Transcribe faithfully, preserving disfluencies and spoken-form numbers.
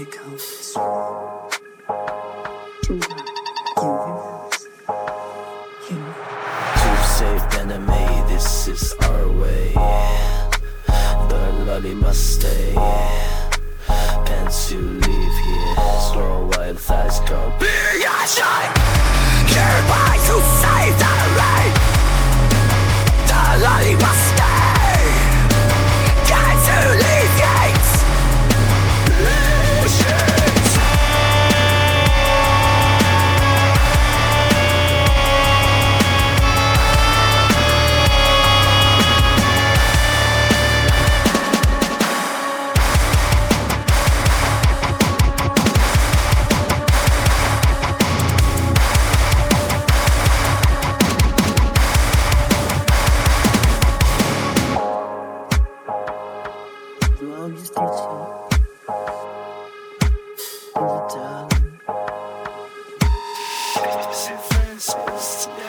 it comes. Universe. Universe. Too safe and made, this is our way. The lolly must stay. Pants to leave here. Slow while thighs go. Be a shine. Hereby to save the rain. The lolly must stay. Got to leave gates. Shit. You always teach me. Oh, darling.